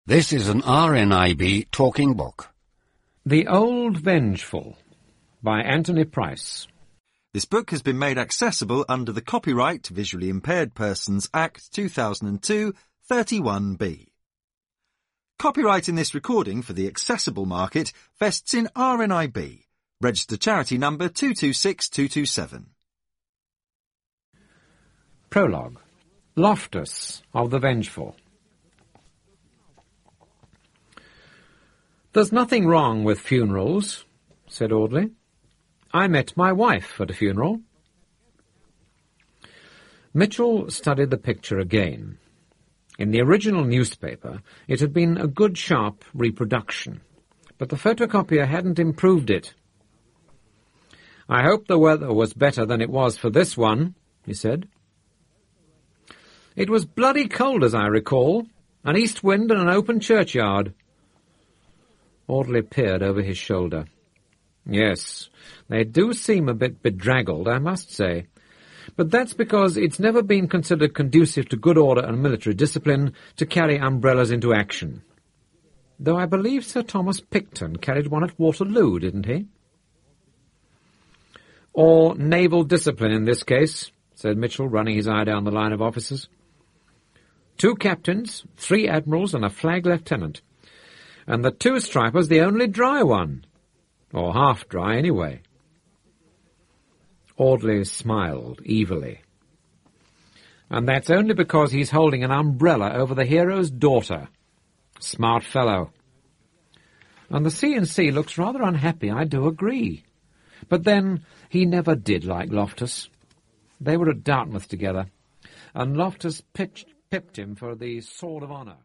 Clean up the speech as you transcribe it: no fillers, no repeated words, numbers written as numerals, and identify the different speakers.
Speaker 1: This is an RNIB talking book.
Speaker 2: The Old Vengeful by Anthony Price.
Speaker 3: This book has been made accessible under the Copyright Visually Impaired Persons Act 2002, 31B. Copyright in this recording for the accessible market vests in RNIB, registered charity number 226227.
Speaker 2: Prologue. Loftus of the Vengeful. "There's nothing wrong with funerals," said Audley. "I met my wife at a funeral." Mitchell studied the picture again. In the original newspaper, it had been a good sharp reproduction, but the photocopier hadn't improved it. "I hope the weather was better than it was for this one," he said. "It was bloody cold, as I recall, an east wind and an open churchyard." Audley peered over his shoulder. "Yes, they do seem a bit bedraggled, I must say. But that's because it's never been considered conducive to good order and military discipline to carry umbrellas into action. Though I believe Sir Thomas Picton carried one at Waterloo, didn't he?" "Or naval discipline in this case," said Mitchell, running his eye down the line of officers. "2 captains, 3 admirals, and a flag lieutenant. And the 2 stripers the only dry one. Or half dry, anyway." Audley smiled evilly. "And that's only because he's holding an umbrella over the hero's daughter. Smart fellow. And the C&C looks rather unhappy, I do agree. But then, he never did like Loftus. They were at Dartmouth together, and Loftus pipped him for the Sword of Honour."